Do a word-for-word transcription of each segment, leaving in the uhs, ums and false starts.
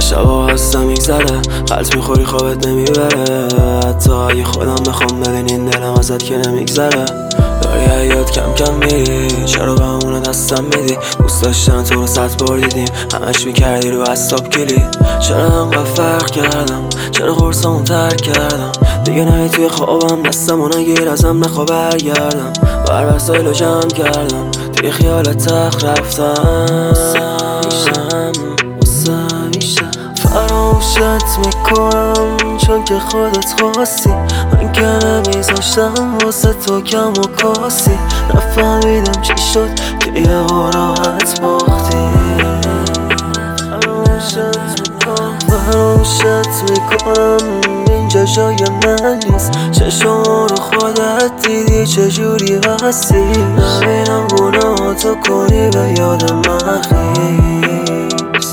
شبا هستم میگذره، قلط میخوری خوابت نمیبره. حتی اگه خودم بخوام ببینین دلم ازت که نمیگذره. داری حیات کم کم میری، چرا به همونه دستم میدی؟ دوست داشتن تو رو صد بار دیدیم، همش میکردی رو اصاب کلی. چرا انقدر فرق کردم؟ چرا قرصامون ترک کردم؟ دیگه نهی توی خوابم، دستمو نگیر ازم نخوا برگردم. بر وسایلو جمع کردم، توی خیالت تخت رفتم. فراموشت میکنم چون که خودت خواستی، من که نمیذاشتم واسه تو کم و کاسی. نفهمیدم چی شد که یه راحت باختی. فراموشت میکنم اینجا جای من نیست، چشم رو خودت دیدی چجوری بستی. نبینم گناهاتو کنی به یاد من خیز.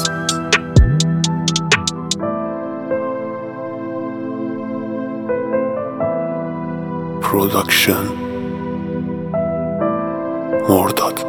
پروداکشن مرداد.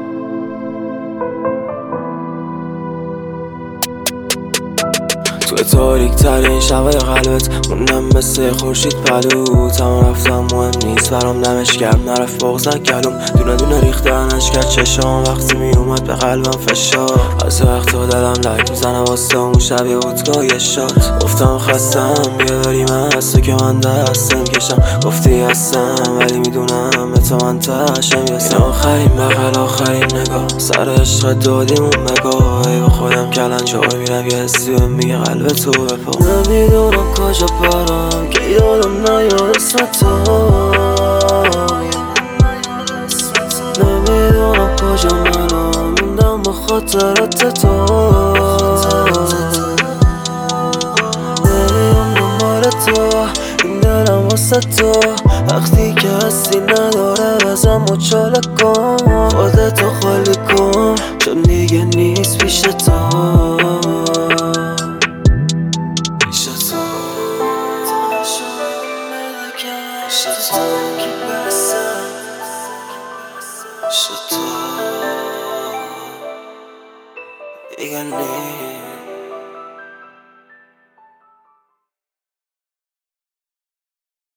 توی تاریک ترین شبای قلبت موندم مثل خورشید پلو. تمام رفتم مهم نیست برام، دمش گرم نرفت بغزن کلوم. دونه دونه ریختنش کرد چشام وقتی می اومد به قلبم فشار. از وقتا دلم لک میزنه واسه اون شب یه وودکا یه شات. گفتم خستم بیا بریم از تو که من دست نمیکشم. گفتی هستم ولی میدونم به تو من تشم یستم. آخرین بغل آخرین نگاه سر عشق دادیمون بگاه. ای با خودم کلنجار میرم یه حسی بهم میگه قلب تو بپا. نمیدونم کجا برم که یادم نیاد اسم تو. نمیدونم کجا منم موندم با خاطرات تو. نمیدونم دنبال تو این دلم واسه تو. وقتی که هستی نداره بزن مچاله کن. خودتو خالی کن چون دیگه نیست پیش تو.